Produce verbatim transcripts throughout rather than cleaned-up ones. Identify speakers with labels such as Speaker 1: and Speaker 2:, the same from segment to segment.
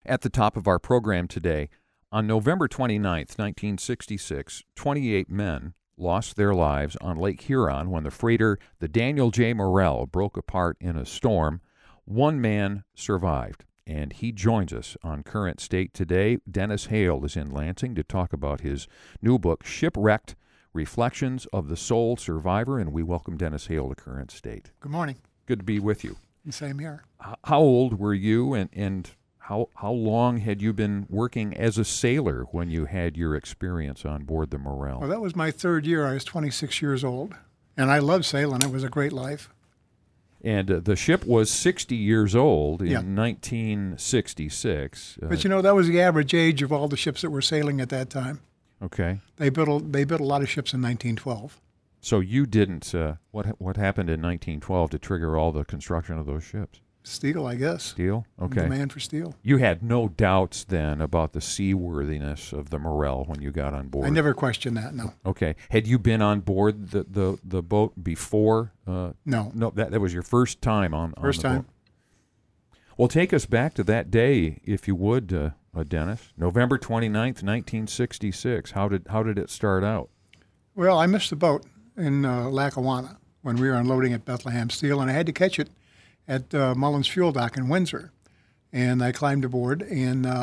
Speaker 1: At the top of our program today, on November twenty-ninth, nineteen sixty-six, twenty-eight men lost their lives on Lake Huron when the freighter, the Daniel J. Morrell, broke apart in a storm. One man survived, and he joins us on Current State today. Dennis Hale is in Lansing to talk about his new book, Shipwrecked, Reflections of the Sole Survivor, and we welcome Dennis Hale to Current State.
Speaker 2: Good morning.
Speaker 1: Good to be with you.
Speaker 2: Same here.
Speaker 1: How old were you, and, and how how long had you been working as a sailor when you had your experience on board the Morrell?
Speaker 2: Well, that was my third year. I was twenty-six years old, and I loved sailing. It was a great life.
Speaker 1: And uh, the ship was sixty years old in
Speaker 2: yeah.
Speaker 1: nineteen sixty-six. Uh,
Speaker 2: but, you know, that was the average age of all the ships that were sailing at that time.
Speaker 1: Okay.
Speaker 2: They built a, they built a lot of ships in nineteen twelve.
Speaker 1: So you didn't, uh, what what happened in nineteen twelve to trigger all the construction of those ships?
Speaker 2: Steel, I guess.
Speaker 1: Steel? Okay.
Speaker 2: Demand for steel.
Speaker 1: You had no doubts then about the seaworthiness of the Morrell when you got on board?
Speaker 2: I never questioned that, no.
Speaker 1: Okay. Had you been on board the, the, the boat before? Uh,
Speaker 2: no.
Speaker 1: No, that, that was your first time on, on
Speaker 2: First
Speaker 1: the
Speaker 2: time.
Speaker 1: boat. Well, take us back to that day, if you would, uh, uh, Dennis. November twenty-ninth, nineteen sixty-six. How did how did it start out?
Speaker 2: Well, I missed the boat in uh, Lackawanna when we were unloading at Bethlehem Steel, and I had to catch it at uh, Mullins Fuel Dock in Windsor. And I climbed aboard, and uh,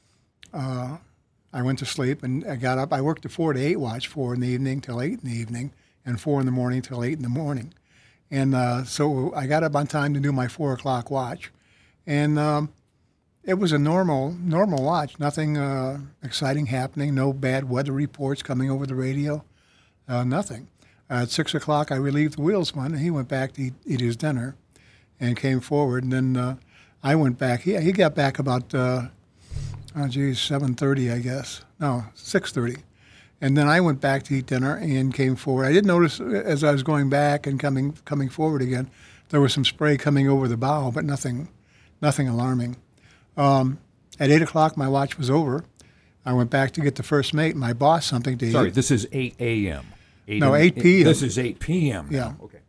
Speaker 2: uh, I went to sleep, and I got up. I worked the four to eight watch, four in the evening till eight in the evening, and four in the morning till eight in the morning. And uh, so I got up on time to do my four o'clock watch. And um, it was a normal normal watch, nothing uh, exciting happening, no bad weather reports coming over the radio, uh, nothing. At six o'clock, I relieved the wheelsman, and he went back to eat, eat his dinner and came forward. And then uh, I went back. He, he got back about, uh, oh, geez, seven thirty, I guess. No, six thirty. And then I went back to eat dinner and came forward. I did notice as I was going back and coming coming forward again, there was some spray coming over the bow, but nothing nothing alarming. Um, at eight o'clock, my watch was over. I went back to get the first mate, my boss, something to eat.
Speaker 1: Sorry, this is eight a.m.
Speaker 2: No, eight p.m.
Speaker 1: This is eight p.m.
Speaker 2: Yeah.
Speaker 1: Okay.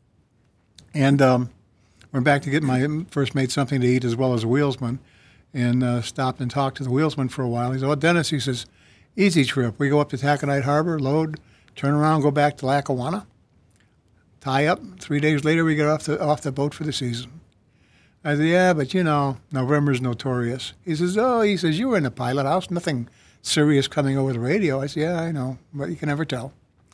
Speaker 2: And um, went back to get my first mate something to eat as well as a wheelsman, and uh, stopped and talked to the wheelsman for a while. He said, "Oh, Dennis," he says, "easy trip. We go up to Taconite Harbor, load, turn around, go back to Lackawanna, tie up. Three days later, we get off the off the boat for the season." I said, "Yeah, but you know, November's notorious." He says, "Oh," he says, "you were in the pilot house, nothing serious coming over the radio." I said, "Yeah, I know, but you can never tell."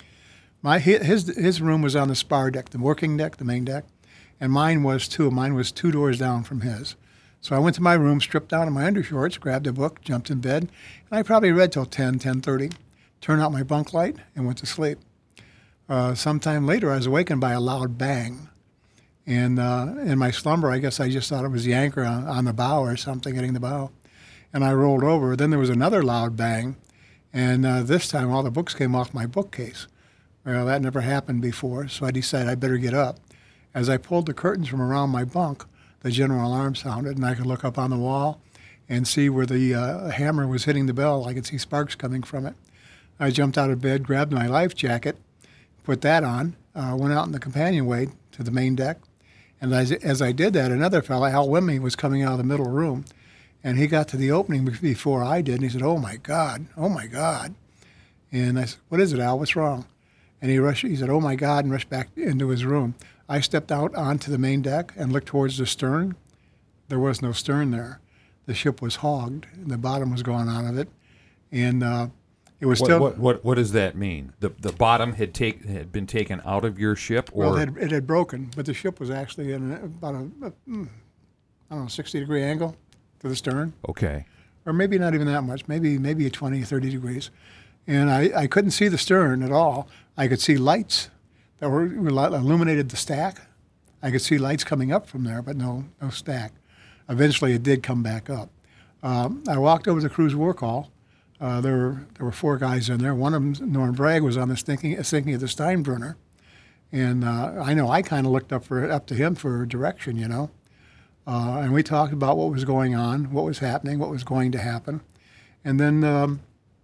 Speaker 2: My his his room was on the spar deck, the working deck, the main deck, and mine was too. Mine was two doors down from his. So I went to my room, stripped down in my undershorts, grabbed a book, jumped in bed, and I probably read till ten, ten thirty, turned out my bunk light, and went to sleep. Uh, sometime later, I was awakened by a loud bang. And uh, in my slumber, I guess I just thought it was the anchor on, on the bow or something, hitting the bow. And I rolled over. Then there was another loud bang, and uh, this time all the books came off my bookcase. Well, that never happened before, so I decided I better get up. As I pulled the curtains from around my bunk, the general alarm sounded, and I could look up on the wall and see where the uh, hammer was hitting the bell. I could see sparks coming from it. I jumped out of bed, grabbed my life jacket, put that on, uh, went out in the companionway to the main deck. And as, as I did that, another fellow, Al Wimmy, was coming out of the middle room, and he got to the opening before I did, and he said, "Oh, my God, oh, my God." And I said, "What is it, Al? What's wrong?" And he rushed. He said, "Oh, my God," and rushed back into his room. I stepped out onto the main deck and looked towards the stern. There was no stern there. The ship was hogged, and the bottom was gone out of it, and uh, it was
Speaker 1: what,
Speaker 2: still.
Speaker 1: What, what what does that mean? The the bottom had take had been taken out of your ship, or
Speaker 2: well, it had, it had broken, but the ship was actually in about a, a I don't know, sixty degree angle to the stern.
Speaker 1: Okay.
Speaker 2: Or maybe not even that much. Maybe maybe twenty, thirty degrees, and I, I couldn't see the stern at all. I could see lights that were, were illuminated the stack. I could see lights coming up from there, but no no stack. Eventually, it did come back up. Um, I walked over to the crew's work hall. Uh, there were there were four guys in there. One of them, Norm Bragg, was on the thinking thinking of the Steinbrenner, and uh, I know I kind of looked up for up to him for direction, you know. Uh, and we talked about what was going on, what was happening, what was going to happen, and then um,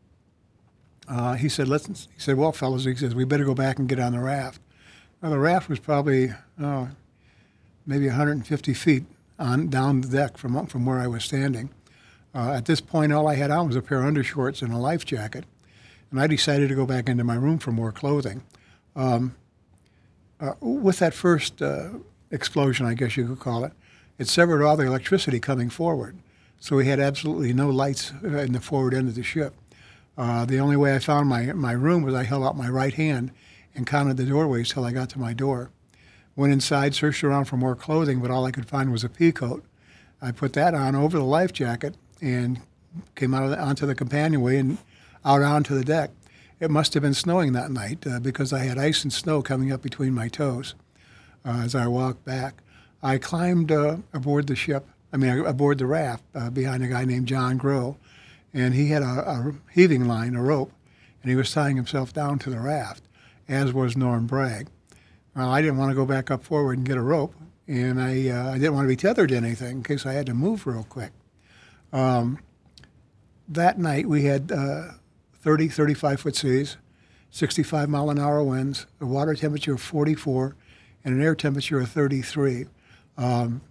Speaker 2: uh, he said, "Let's." He said, "Well, fellas," he says, "we better go back and get on the raft." Now, the raft was probably oh, maybe one hundred fifty feet on down the deck from from where I was standing. Uh, at this point, all I had on was a pair of undershorts and a life jacket, and I decided to go back into my room for more clothing. Um, uh, with that first uh, explosion, I guess you could call it, it severed all the electricity coming forward, so we had absolutely no lights in the forward end of the ship. Uh, the only way I found my, my room was I held out my right hand and counted the doorways till I got to my door. Went inside, searched around for more clothing, but all I could find was a pea coat. I put that on over the life jacket and came out of the, onto the companionway and out onto the deck. It must have been snowing that night uh, because I had ice and snow coming up between my toes uh, as I walked back. I climbed uh, aboard the ship, I mean aboard the raft uh, behind a guy named John Grow, and he had a, a heaving line, a rope, and he was tying himself down to the raft, as was Norm Bragg. Well, I didn't want to go back up forward and get a rope, and I, uh, I didn't want to be tethered to anything in case I had to move real quick. Um, that night we had uh, thirty, thirty-five foot seas, sixty-five mile an hour winds, a water temperature of forty-four, and an air temperature of thirty-three. Um,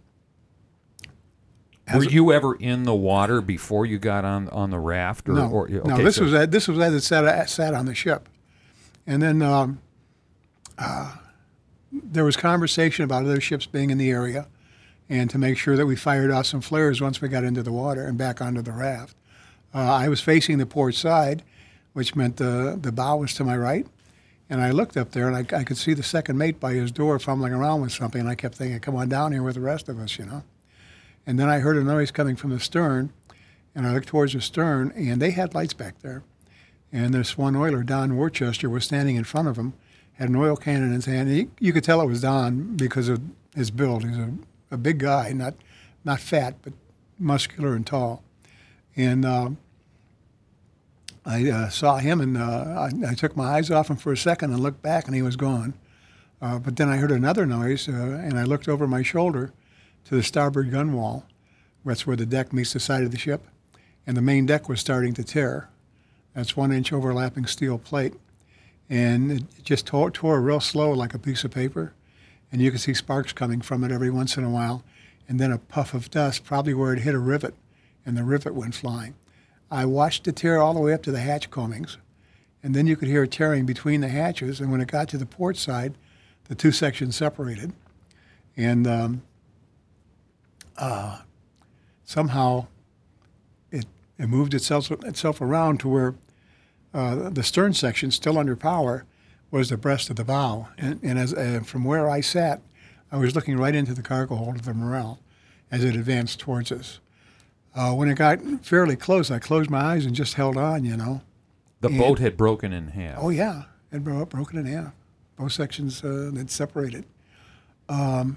Speaker 1: Were you ever in the water before you got on, on the raft? Or,
Speaker 2: no,
Speaker 1: or, okay,
Speaker 2: no. This
Speaker 1: so,
Speaker 2: was this was as it sat, sat on the ship, and then um, uh, there was conversation about other ships being in the area, and to make sure that we fired off some flares once we got into the water and back onto the raft. Uh, I was facing the port side, which meant the the bow was to my right, and I looked up there and I, I could see the second mate by his door fumbling around with something, and I kept thinking, "Come on down here with the rest of us," you know. And then I heard a noise coming from the stern, and I looked towards the stern, and they had lights back there. And this one oiler, Don Worcester, was standing in front of him, had an oil can in his hand. He, you could tell it was Don because of his build. He's a, a big guy, not not fat, but muscular and tall. And uh, I uh, saw him, and uh, I, I took my eyes off him for a second and looked back, and he was gone. Uh, but then I heard another noise, uh, and I looked over my shoulder to the starboard gun wall. That's where the deck meets the side of the ship, and the main deck was starting to tear. That's one-inch overlapping steel plate, and it just tore, tore real slow like a piece of paper, and you could see sparks coming from it every once in a while, and then a puff of dust, probably where it hit a rivet, and the rivet went flying. I watched it tear all the way up to the hatch combings, and then you could hear it tearing between the hatches, and when it got to the port side, the two sections separated, and um, uh, somehow it, it moved itself itself around to where uh, the stern section, still under power, was the breast of the bow. And, and as uh, from where I sat, I was looking right into the cargo hold of the Morel as it advanced towards us. Uh, when it got fairly close, I closed my eyes and just held on, you know.
Speaker 1: The
Speaker 2: and,
Speaker 1: boat had broken in half.
Speaker 2: Oh, yeah. It had bro- broken in half. Both sections uh, had separated. Um,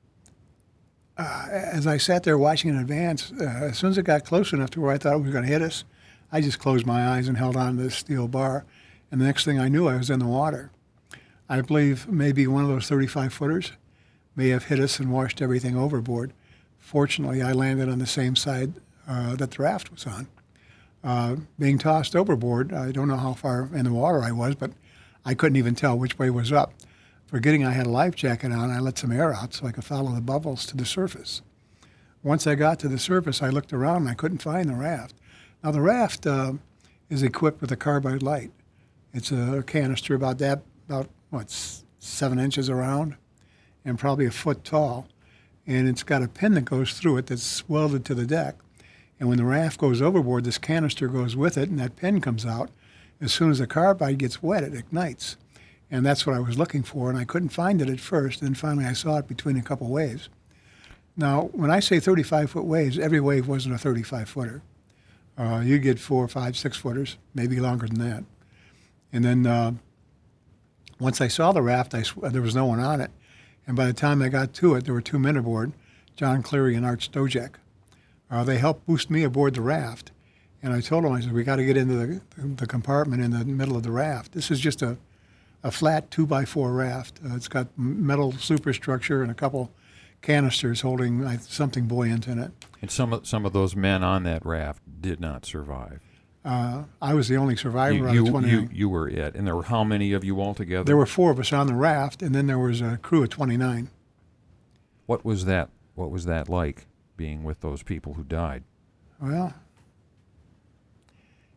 Speaker 2: uh, as I sat there watching in advance, uh, as soon as it got close enough to where I thought it was going to hit us, I just closed my eyes and held on to this steel bar. And the next thing I knew, I was in the water. I believe maybe one of those thirty-five footers may have hit us and washed everything overboard. Fortunately, I landed on the same side uh, that the raft was on. Uh, being tossed overboard, I don't know how far in the water I was, but I couldn't even tell which way was up. Forgetting I had a life jacket on, I let some air out so I could follow the bubbles to the surface. Once I got to the surface, I looked around and I couldn't find the raft. Now, the raft uh, is equipped with a carbide light. It's a canister about that, about, what, seven inches around and probably a foot tall. And it's got a pin that goes through it that's welded to the deck. And when the raft goes overboard, this canister goes with it, and that pin comes out. As soon as the carbide gets wet, it ignites. And that's what I was looking for, and I couldn't find it at first. And finally I saw it between a couple waves. Now, when I say thirty-five-foot waves, every wave wasn't a thirty-five-footer. Uh, you get four, five, six-footers, maybe longer than that. And then uh, once I saw the raft, I sw- there was no one on it. And by the time I got to it, there were two men aboard, John Cleary and Art Stojek. Uh, they helped boost me aboard the raft. And I told them, I said, we got to get into the, the compartment in the middle of the raft. This is just a, a flat two by four raft. Uh, it's got metal superstructure and a couple canisters holding uh, something buoyant in it.
Speaker 1: And some of, some of those men on that raft did not survive.
Speaker 2: Uh, I was the only survivor
Speaker 1: You,
Speaker 2: on
Speaker 1: you,
Speaker 2: the twenty-nine.
Speaker 1: you, you were it. And there were how many of you altogether?
Speaker 2: There were four of us on the raft, and then there was a crew of twenty-nine.
Speaker 1: What was that? What was that like, being with those people who died?
Speaker 2: Well,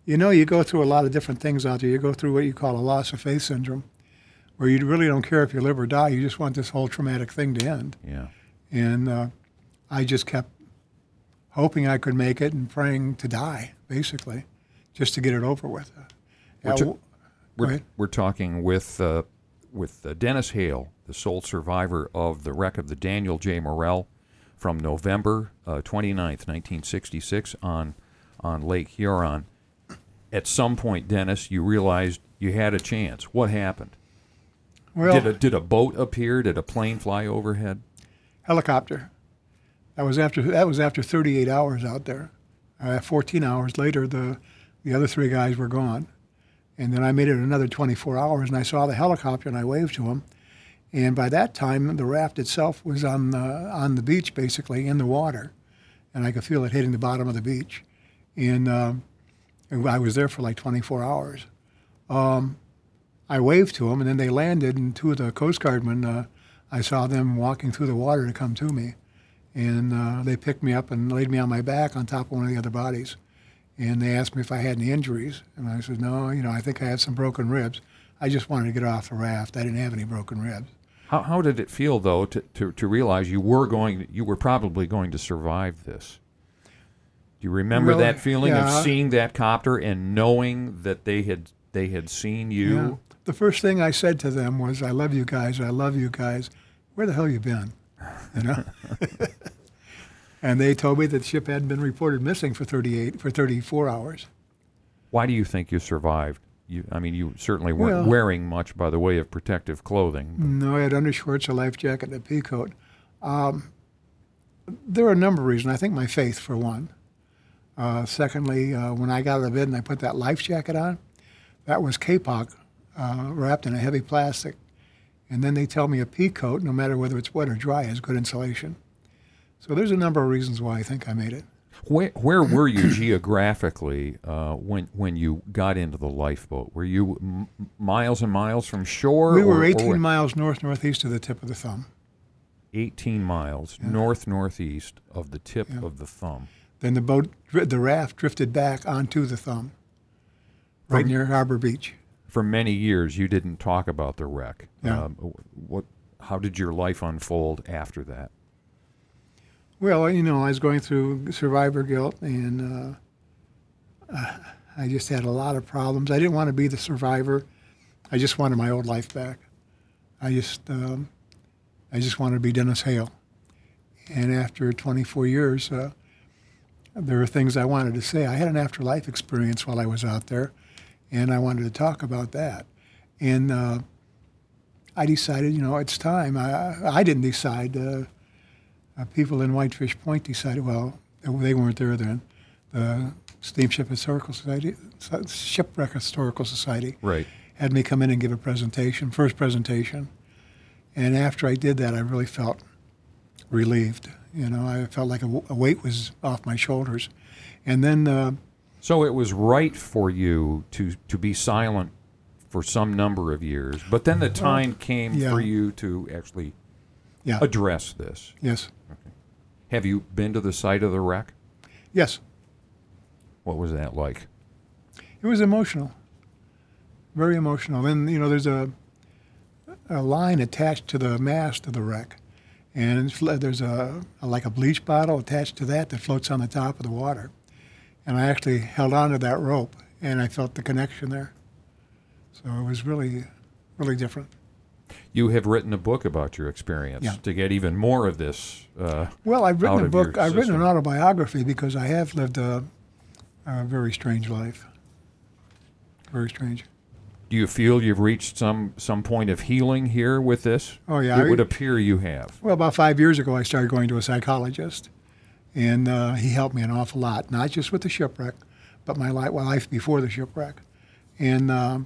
Speaker 2: You know, you go through a lot of different things out there. You go through what you call a loss of faith syndrome, where you really don't care if you live or die. You just want this whole traumatic thing to end.
Speaker 1: Yeah.
Speaker 2: And uh, I just kept hoping I could make it and praying to die, basically, just to get it over with.
Speaker 1: We're,
Speaker 2: Uh,
Speaker 1: ta-
Speaker 2: w-
Speaker 1: we're,
Speaker 2: ahead.
Speaker 1: we're talking with uh, with uh, Dennis Hale, the sole survivor of the wreck of the Daniel J. Morrell from November uh, twenty-ninth, nineteen sixty-six on on Lake Huron. At some point, Dennis, you realized you had a chance. What happened?
Speaker 2: Well,
Speaker 1: did a did a boat appear? Did a plane fly overhead?
Speaker 2: helicopter. That was after that was after thirty-eight hours out there. Uh, fourteen hours later, the the other three guys were gone, and then I made it another twenty-four hours, and I saw the helicopter, and I waved to him. And by that time, the raft itself was on the on the beach, basically in the water, and I could feel it hitting the bottom of the beach. And, um, and I was there for like twenty-four hours. Um, I waved to them, and then they landed, and two of the Coast Guardmen, uh, I saw them walking through the water to come to me. And uh, they picked me up and laid me on my back on top of one of the other bodies. And they asked me if I had any injuries. And I said, no, you know, I think I had some broken ribs. I just wanted to get off the raft. I didn't have any broken ribs.
Speaker 1: How how did it feel though to, to, to realize you were going you were probably going to survive this? Do you remember
Speaker 2: Well,
Speaker 1: that feeling
Speaker 2: yeah.
Speaker 1: of seeing that copter and knowing that they had they had seen you?
Speaker 2: Yeah. The first thing I said to them was, I love you guys. I love you guys. Where the hell you been? You know? And they told me that the ship hadn't been reported missing for thirty-eight, for thirty-four hours.
Speaker 1: Why do you think you survived? You, I mean, you certainly weren't
Speaker 2: Well-
Speaker 1: wearing much by the way of protective clothing.
Speaker 2: No, I had undershorts, a life jacket, and a pea coat. Um, there are a number of reasons. I think my faith, for one. Uh, secondly, uh, when I got out of bed and I put that life jacket on, that was kapok uh, wrapped in a heavy plastic. And then they tell me a pea coat, no matter whether it's wet or dry, has good insulation. So there's a number of reasons why I think I made it.
Speaker 1: Where where were you geographically uh, when when you got into the lifeboat? Were you m- miles and miles from shore?
Speaker 2: We
Speaker 1: or-
Speaker 2: were
Speaker 1: or
Speaker 2: eighteen
Speaker 1: where?
Speaker 2: miles north-northeast of the tip of the thumb.
Speaker 1: eighteen miles
Speaker 2: Yeah.
Speaker 1: north northeast of the tip
Speaker 2: Yeah.
Speaker 1: of the thumb.
Speaker 2: Then the boat, the raft drifted back onto the thumb, right
Speaker 1: From-
Speaker 2: near Harbor Beach.
Speaker 1: For many years, you didn't talk about the wreck.
Speaker 2: Yeah.
Speaker 1: Um, what? How did your life unfold after that?
Speaker 2: Well, you know, I was going through survivor guilt, and uh, uh, I just had a lot of problems. I didn't want to be the survivor. I just wanted my old life back. I just, um, I just wanted to be Dennis Hale. And after twenty-four years, uh, there were things I wanted to say. I had an afterlife experience while I was out there, and I wanted to talk about that. And uh, I decided, you know, it's time. I, I didn't decide. Uh, Uh, people in Whitefish Point decided, well, they weren't there then. The Steamship Historical Society, Shipwreck Historical Society,
Speaker 1: Right.
Speaker 2: had me come in and give a presentation, first presentation. And after I did that, I really felt relieved. You know, I felt like a, w- a weight was off my shoulders. And then, uh,
Speaker 1: So it was right for you to to be silent for some number of years, but then the time came
Speaker 2: yeah.
Speaker 1: for you to actually
Speaker 2: yeah,
Speaker 1: address this.
Speaker 2: yes,
Speaker 1: Have you been to the site of the wreck?
Speaker 2: yes,
Speaker 1: What was that like?
Speaker 2: it was emotional, very emotional. Then, you know, there's a a line attached to the mast of the wreck, and it's, there's a, a like a bleach bottle attached to that that floats on the top of the water. And I actually held on to that rope, and I felt the connection there. So it was really, really different.
Speaker 1: You have written a book about your experience
Speaker 2: Yeah.
Speaker 1: to get even more of this. Uh,
Speaker 2: Well, I've written
Speaker 1: out
Speaker 2: a
Speaker 1: of
Speaker 2: book.
Speaker 1: your
Speaker 2: I've written an
Speaker 1: system.
Speaker 2: autobiography because I have lived a, a very strange life. Very strange.
Speaker 1: do you feel you've reached some some point of healing here with this?
Speaker 2: Oh, yeah,
Speaker 1: It
Speaker 2: I-
Speaker 1: would appear you have.
Speaker 2: Well, about five years ago, I started going to a psychologist, and uh, he helped me an awful lot, not just with the shipwreck, but my li- life before the shipwreck. And um,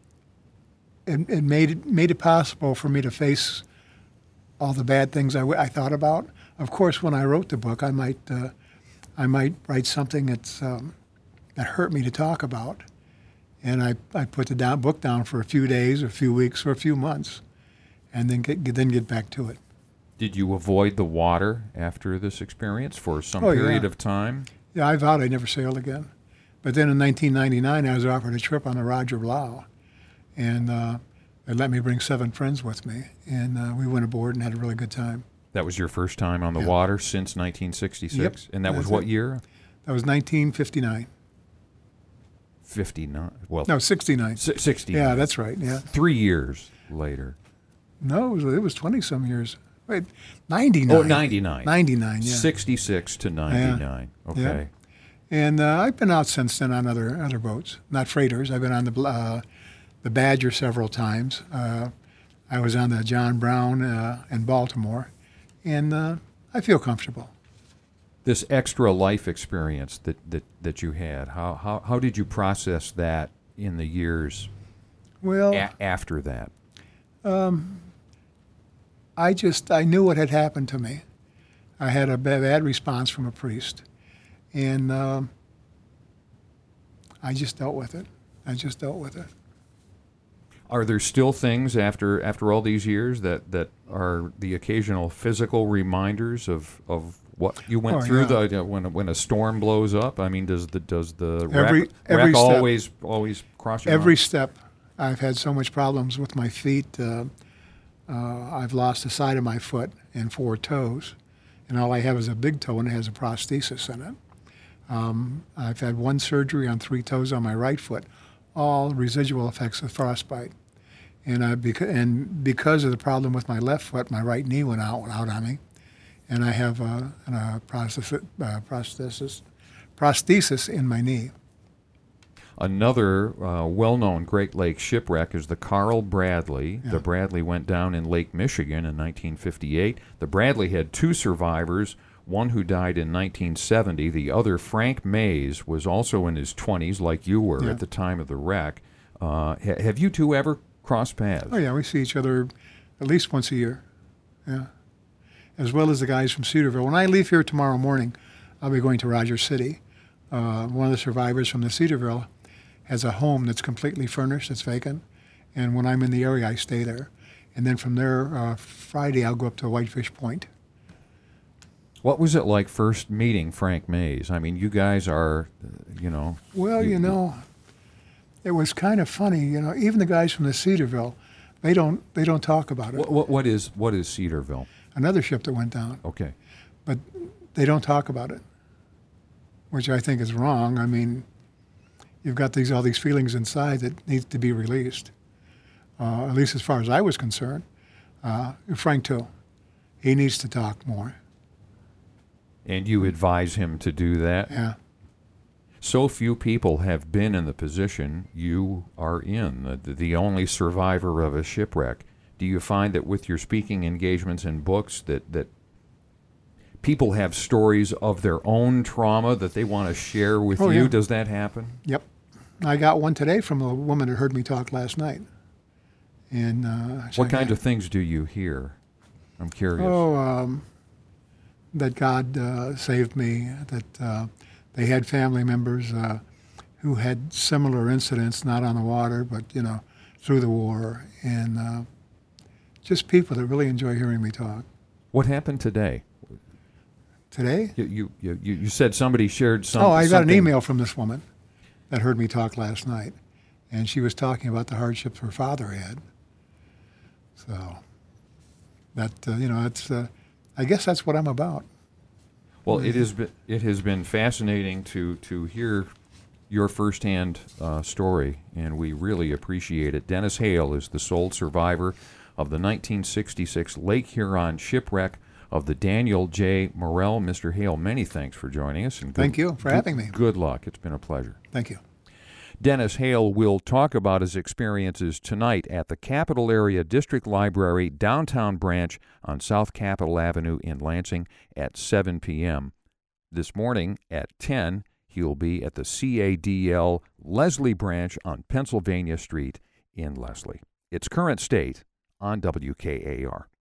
Speaker 2: it, it made it made it possible for me to face all the bad things I, w- I thought about. Of course, when I wrote the book, I might uh, I might write something that's um, that hurt me to talk about, and I, I put the down, book down for a few days, a few weeks, or a few months, and then get then get back to it.
Speaker 1: Did you avoid the water after this experience for some
Speaker 2: Oh, yeah.
Speaker 1: period of time?
Speaker 2: Yeah, I vowed I'd never sail again. But then in nineteen ninety-nine, I was offered a trip on the Roger Blau, and uh, they let me bring seven friends with me, and uh, we went aboard and had a really good time.
Speaker 1: That was your first time on the
Speaker 2: Yeah.
Speaker 1: water since nineteen sixty-six?
Speaker 2: Yep,
Speaker 1: And that was
Speaker 2: that's
Speaker 1: what
Speaker 2: it.
Speaker 1: year?
Speaker 2: That was nineteen fifty-nine.
Speaker 1: fifty-nine. Well,
Speaker 2: No, sixty-nine.
Speaker 1: si- sixty.
Speaker 2: Yeah, that's right. Yeah.
Speaker 1: Three years later.
Speaker 2: No, it was, it was twenty some years. Wait, ninety-nine.
Speaker 1: Oh, ninety-nine.
Speaker 2: ninety-nine. Yeah.
Speaker 1: sixty-six to ninety-nine. Okay.
Speaker 2: Yeah. And uh, I've been out since then on other other boats, not freighters. I've been on the uh, the Badger several times. Uh, I was on the John Brown uh, in Baltimore, and uh, I feel comfortable.
Speaker 1: This extra life experience that, that, that you had, how, how how did you process that in the years
Speaker 2: Well,
Speaker 1: a- after that?
Speaker 2: I just I knew what had happened to me. I had a ba- bad response from a priest, and um, I just dealt with it. I just dealt with it.
Speaker 1: Are there still things after after all these years that, that are the occasional physical reminders of, of what you went
Speaker 2: Oh,
Speaker 1: through
Speaker 2: yeah.
Speaker 1: the, you know, when when a storm blows up? I mean, does the does the
Speaker 2: Every-
Speaker 1: wreck,
Speaker 2: every
Speaker 1: wreck
Speaker 2: step.
Speaker 1: always always cross your
Speaker 2: Every
Speaker 1: mind?
Speaker 2: step, I've had so much problems with my feet. Uh, uh, I've lost the side of my foot and four toes, and all I have is a big toe and it has a prosthesis in it. Um, I've had one surgery on three toes on my right foot, all residual effects of frostbite. And I beca- and because of the problem with my left foot, my right knee went out out on me, and I have a, a prosthesis, uh, prosthesis prosthesis in my knee.
Speaker 1: Another uh, well-known Great Lakes shipwreck is the Carl Bradley.
Speaker 2: Yeah.
Speaker 1: The Bradley went down in Lake Michigan in nineteen fifty-eight. The Bradley had two survivors, one who died in nineteen seventy. The other, Frank Mays, was also in his twenties, like you were
Speaker 2: Yeah.
Speaker 1: at the time of the wreck. Uh, ha- have you two ever crossed paths?
Speaker 2: Oh yeah, we see each other at least once a year. Yeah, as well as the guys from Cedarville. When I leave here tomorrow morning, I'll be going to Rogers City. Uh, one of the survivors from the Cedarville has a home that's completely furnished, it's vacant, and when I'm in the area, I stay there. And then from there, uh, Friday, I'll go up to Whitefish Point.
Speaker 1: What was it like first meeting Frank Mays? I mean, you guys are, uh, you know...
Speaker 2: Well, you know, it was kind of funny. You know, even the guys from the Cedarville, they don't they don't talk about it.
Speaker 1: What, what, what is what is Cedarville?
Speaker 2: Another ship that went down.
Speaker 1: Okay.
Speaker 2: But they don't talk about it, which I think is wrong. I mean, you've got these all these feelings inside that needs to be released. Uh, at least as far as I was concerned. Uh, Frank too. He needs to talk more.
Speaker 1: And you advise him to do that?
Speaker 2: Yeah.
Speaker 1: So few people have been in the position you are in, the, the only survivor of a shipwreck. Do you find that with your speaking engagements and books that, that people have stories of their own trauma that they want to share with
Speaker 2: Oh,
Speaker 1: you?
Speaker 2: yeah.
Speaker 1: Does that happen?
Speaker 2: Yep. I got one today from a woman that heard me talk last night. And uh,
Speaker 1: What kind of things do you hear? I'm curious.
Speaker 2: Oh, um, that God uh, saved me, that uh, they had family members uh, who had similar incidents, not on the water, but, you know, through the war, and uh, just people that really enjoy hearing me talk.
Speaker 1: What happened today?
Speaker 2: Today?
Speaker 1: You you, you, you said somebody shared some,
Speaker 2: oh, I got an
Speaker 1: something-
Speaker 2: email from this woman that heard me talk last night, and she was talking about the hardships her father had. So that, uh, you know, it's, uh, I guess that's what I'm about.
Speaker 1: Well, it has been it has been fascinating to to hear your firsthand uh, story, and we really appreciate it. Dennis Hale is the sole survivor of the nineteen sixty-six Lake Huron shipwreck of the Daniel J. Morrell. Mister Hale, many thanks for joining us. And good,
Speaker 2: Thank you for
Speaker 1: good-
Speaker 2: having me.
Speaker 1: Good luck. It's been a pleasure.
Speaker 2: Thank you.
Speaker 1: Dennis Hale will talk about his experiences tonight at the Capital Area District Library Downtown Branch on South Capitol Avenue in Lansing at seven p.m. This morning at ten, he'll be at the C A D L Leslie Branch on Pennsylvania Street in Leslie. It's Current State on W K A R.